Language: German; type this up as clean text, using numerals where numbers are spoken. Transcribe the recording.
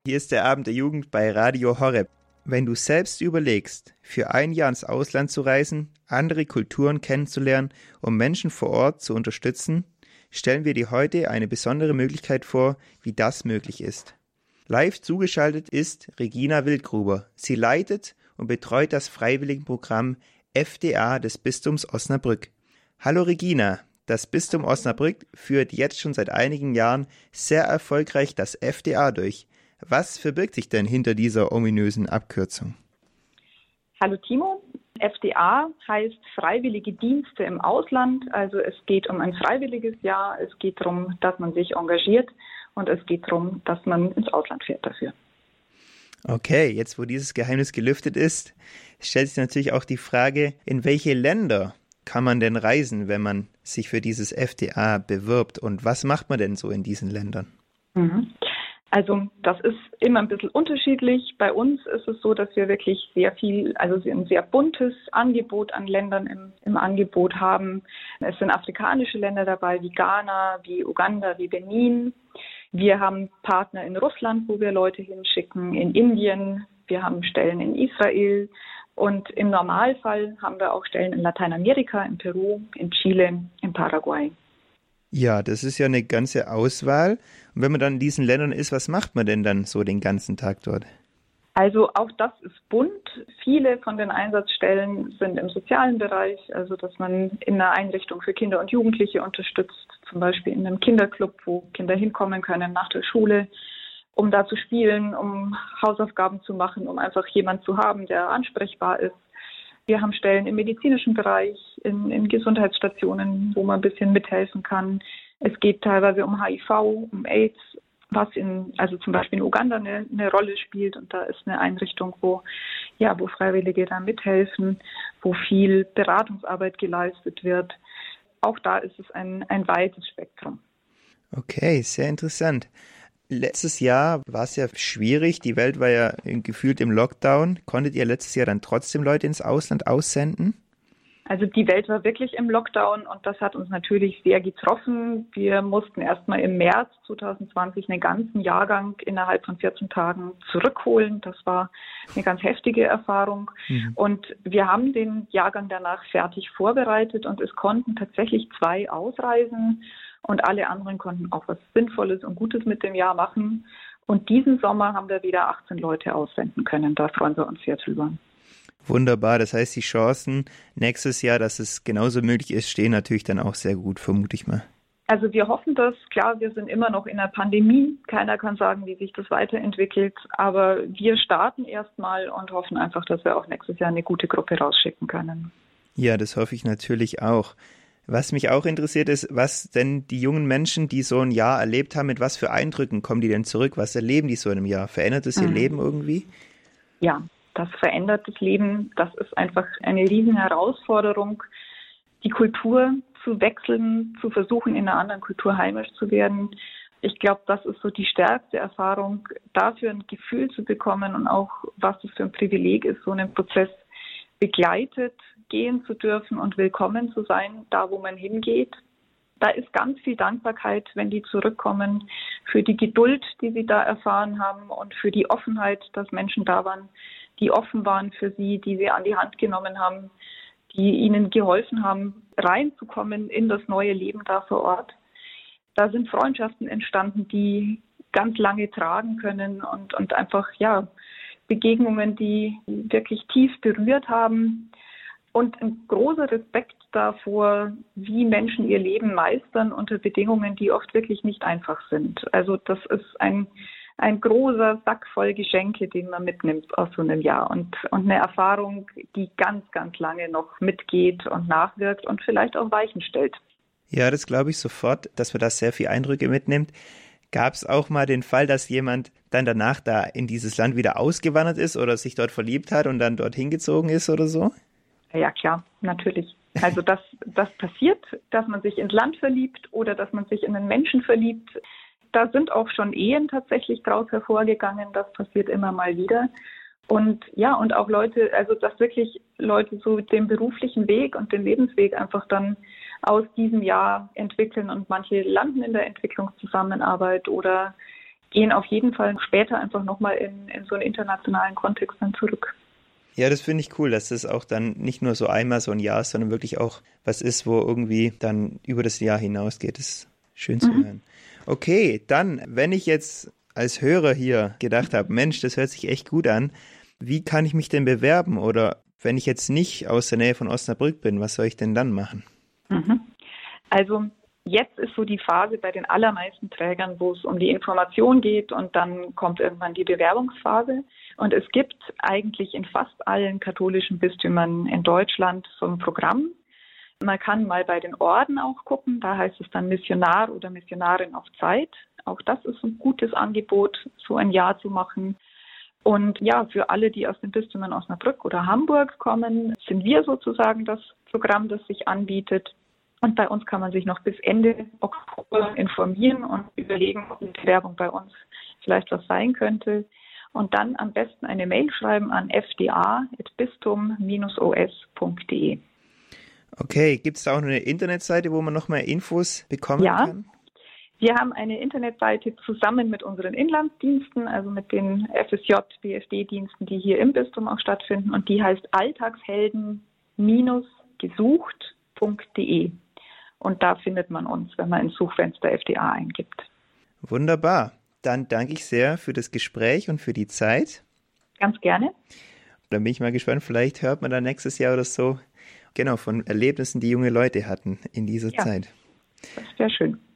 Hier ist der Abend der Jugend bei Radio Horeb. Wenn du selbst überlegst, für ein Jahr ins Ausland zu reisen, andere Kulturen kennenzulernen, um Menschen vor Ort zu unterstützen, stellen wir dir heute eine besondere Möglichkeit vor, wie das möglich ist. Live zugeschaltet ist Regina Wildgruber. Sie leitet und betreut das Freiwilligenprogramm FDA des Bistums Osnabrück. Hallo Regina, das Bistum Osnabrück führt jetzt schon seit einigen Jahren sehr erfolgreich das FDA durch. Was verbirgt sich denn hinter dieser ominösen Abkürzung? Hallo Timo, FDA heißt Freiwillige Dienste im Ausland. Also es geht um ein freiwilliges Jahr, es geht darum, dass man sich engagiert und es geht darum, dass man ins Ausland fährt dafür. Okay, jetzt wo dieses Geheimnis gelüftet ist, stellt sich natürlich auch die Frage, in welche Länder kann man denn reisen, wenn man sich für dieses FDA bewirbt und was macht man denn so in diesen Ländern? Also das ist immer ein bisschen unterschiedlich. Bei uns ist es so, dass wir wirklich sehr viel, also ein sehr buntes Angebot an Ländern im Angebot haben. Es sind afrikanische Länder dabei, wie Ghana, wie Uganda, wie Benin. Wir haben Partner in Russland, wo wir Leute hinschicken, in Indien. Wir haben Stellen in Israel. Und im Normalfall haben wir auch Stellen in Lateinamerika, in Peru, in Chile, in Paraguay. Ja, das ist ja eine ganze Auswahl. Und wenn man dann in diesen Ländern ist, was macht man denn dann so den ganzen Tag dort? Also auch das ist bunt. Viele von den Einsatzstellen sind im sozialen Bereich, also dass man in einer Einrichtung für Kinder und Jugendliche unterstützt, zum Beispiel in einem Kinderclub, wo Kinder hinkommen können nach der Schule, um da zu spielen, um Hausaufgaben zu machen, um einfach jemanden zu haben, der ansprechbar ist. Wir haben Stellen im medizinischen Bereich, in Gesundheitsstationen, wo man ein bisschen mithelfen kann. Es geht teilweise um HIV, um AIDS, was also zum Beispiel in Uganda eine Rolle spielt. Und da ist eine Einrichtung, wo Freiwillige da mithelfen, wo viel Beratungsarbeit geleistet wird. Auch da ist es ein weites Spektrum. Okay, sehr interessant. Letztes Jahr war es ja schwierig, die Welt war ja gefühlt im Lockdown. Konntet ihr letztes Jahr dann trotzdem Leute ins Ausland aussenden? Also die Welt war wirklich im Lockdown und das hat uns natürlich sehr getroffen. Wir mussten erstmal im März 2020 einen ganzen Jahrgang innerhalb von 14 Tagen zurückholen. Das war eine ganz heftige Erfahrung. Und wir haben den Jahrgang danach fertig vorbereitet und es konnten tatsächlich 2 ausreisen. Und alle anderen konnten auch was Sinnvolles und Gutes mit dem Jahr machen. Und diesen Sommer haben wir wieder 18 Leute aussenden können. Da freuen wir uns sehr drüber. Wunderbar. Das heißt, die Chancen nächstes Jahr, dass es genauso möglich ist, stehen natürlich dann auch sehr gut, vermute ich mal. Also wir hoffen das. Klar, wir sind immer noch in der Pandemie. Keiner kann sagen, wie sich das weiterentwickelt. Aber wir starten erstmal und hoffen einfach, dass wir auch nächstes Jahr eine gute Gruppe rausschicken können. Ja, das hoffe ich natürlich auch. Was mich auch interessiert ist, was denn die jungen Menschen, die so ein Jahr erlebt haben, mit was für Eindrücken kommen die denn zurück? Was erleben die so in einem Jahr? Verändert es ihr Leben irgendwie? Ja, das verändert das Leben. Das ist einfach eine riesen Herausforderung, die Kultur zu wechseln, zu versuchen, in einer anderen Kultur heimisch zu werden. Ich glaube, das ist so die stärkste Erfahrung, dafür ein Gefühl zu bekommen und auch, was das für ein Privileg ist, so einen Prozess begleitet gehen zu dürfen und willkommen zu sein, da wo man hingeht. Da ist ganz viel Dankbarkeit, wenn die zurückkommen, für die Geduld, die sie da erfahren haben und für die Offenheit, dass Menschen da waren, die offen waren für sie, die sie an die Hand genommen haben, die ihnen geholfen haben, reinzukommen in das neue Leben da vor Ort. Da sind Freundschaften entstanden, die ganz lange tragen können und einfach, Begegnungen, die wirklich tief berührt haben. Und ein großer Respekt davor, wie Menschen ihr Leben meistern unter Bedingungen, die oft wirklich nicht einfach sind. Also das ist ein großer Sack voll Geschenke, den man mitnimmt aus so einem Jahr und eine Erfahrung, die ganz, ganz lange noch mitgeht und nachwirkt und vielleicht auch Weichen stellt. Ja, das glaube ich sofort, dass man da sehr viel Eindrücke mitnimmt. Gab es auch mal den Fall, dass jemand dann danach da in dieses Land wieder ausgewandert ist oder sich dort verliebt hat und dann dorthin gezogen ist oder so? Ja, klar, natürlich. Also das passiert, dass man sich ins Land verliebt oder dass man sich in einen Menschen verliebt. Da sind auch schon Ehen tatsächlich draus hervorgegangen. Das passiert immer mal wieder. Und und auch Leute, also dass wirklich Leute so den beruflichen Weg und den Lebensweg einfach dann aus diesem Jahr entwickeln und manche landen in der Entwicklungszusammenarbeit oder gehen auf jeden Fall später einfach nochmal in so einen internationalen Kontext dann zurück. Ja, das finde ich cool, dass das auch dann nicht nur so einmal so ein Jahr ist, sondern wirklich auch was ist, wo irgendwie dann über das Jahr hinausgeht. Das ist schön zu hören. Okay, dann, wenn ich jetzt als Hörer hier gedacht habe, Mensch, das hört sich echt gut an, wie kann ich mich denn bewerben? Oder wenn ich jetzt nicht aus der Nähe von Osnabrück bin, was soll ich denn dann machen? Also jetzt ist so die Phase bei den allermeisten Trägern, wo es um die Information geht und dann kommt irgendwann die Bewerbungsphase. Und es gibt eigentlich in fast allen katholischen Bistümern in Deutschland so ein Programm. Man kann mal bei den Orden auch gucken, da heißt es dann Missionar oder Missionarin auf Zeit. Auch das ist ein gutes Angebot, so ein Jahr zu machen. Und ja, für alle, die aus den Bistümern Osnabrück oder Hamburg kommen, sind wir sozusagen das Programm, das sich anbietet. Und bei uns kann man sich noch bis Ende Oktober informieren und überlegen, ob eine Bewerbung bei uns vielleicht was sein könnte. Und dann am besten eine Mail schreiben an fda@bistum-os.de. Okay, gibt es da auch noch eine Internetseite, wo man noch mehr Infos bekommen kann? Wir haben eine Internetseite zusammen mit unseren Inlandsdiensten, also mit den FSJ, BFD-Diensten, die hier im Bistum auch stattfinden. Und die heißt alltagshelden-gesucht.de. Und da findet man uns, wenn man ins Suchfenster FDA eingibt. Wunderbar. Dann danke ich sehr für das Gespräch und für die Zeit. Ganz gerne. Dann bin ich mal gespannt, vielleicht hört man dann nächstes Jahr oder so, genau, von Erlebnissen, die junge Leute hatten in dieser Zeit. Das wäre schön.